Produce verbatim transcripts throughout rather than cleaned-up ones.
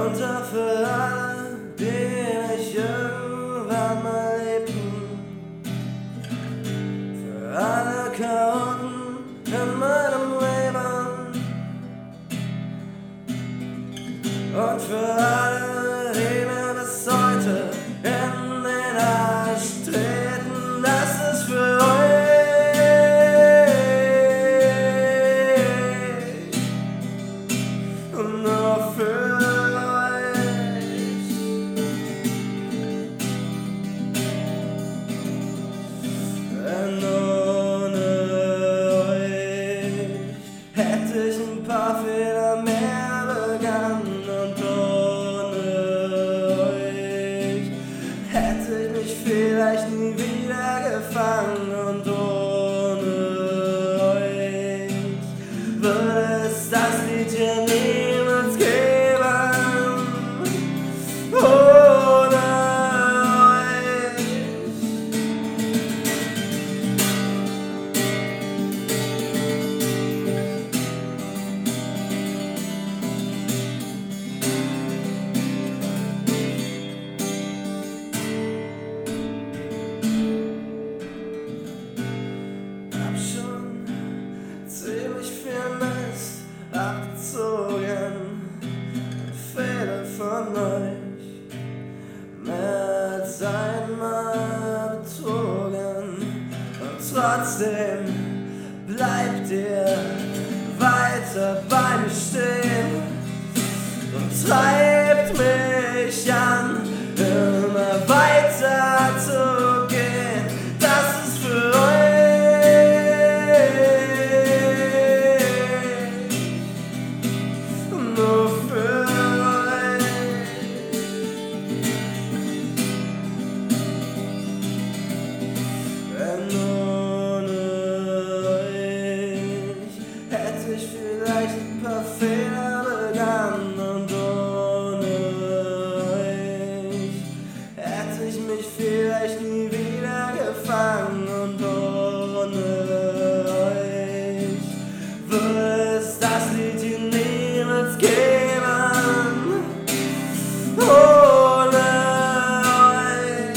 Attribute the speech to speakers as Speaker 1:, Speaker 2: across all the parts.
Speaker 1: Und dafür alle, die mich irgendwann mal liebten, für alle Chaoten in meinem Leben und für alle, die mir bis heute in den Arsch treten, das ist für euch. Nur für euch. Denn ohne euch hätte ich ein paar Fehler mehr begangen. Und ohne euch hätte ich mich vielleicht nie wieder gefangen. Und ohne euch würde es das Lied hier niemals geben. Ohne euch. Hab schon ziemlich viel Mist abgezogen, Fehler von euch, mehr als einmal betrogen. Und trotzdem bleibt ihr weiter bei mir stehen und treibt mich an, immer weiter zu gehen. Das ist für euch. Nur für euch. Denn ohne euch hätte ich vielleicht ein paar Fehler begangen. Und ohne euch hätte ich mich vielleicht nie wieder gefangen. Und ohne euch würde es das Lied hier niemals geben. Ohne euch.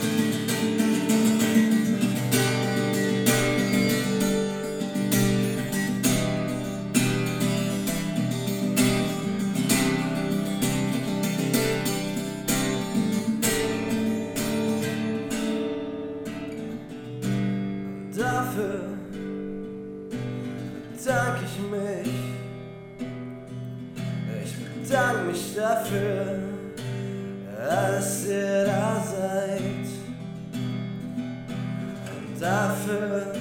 Speaker 1: Und dafür bedanke ich mich. Ich bedanke mich dafür, dass ihr da seid. Und dafür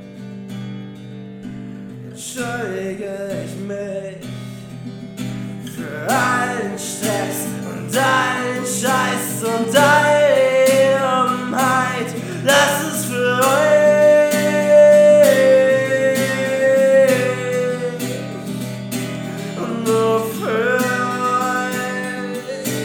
Speaker 1: entschuldige ich mich für allen Stress und allen Scheiß und all Dummheit. Das ist für euch. Nur für euch.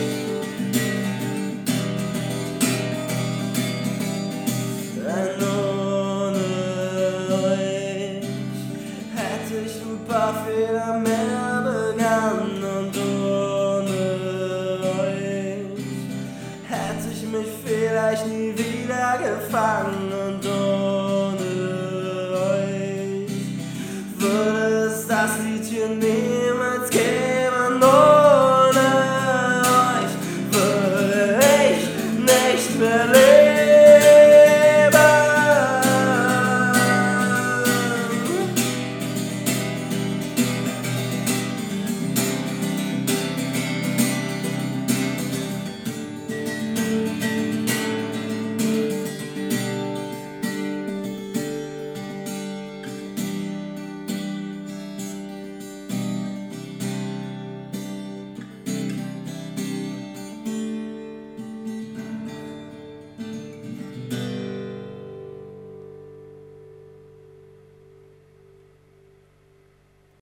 Speaker 1: Denn ohne euch hätte ich ein paar Fehler mehr begangen. Und ohne euch hätte ich mich vielleicht nie wieder gefangen. Und ohne euch würde es das Lied hier niemals geben.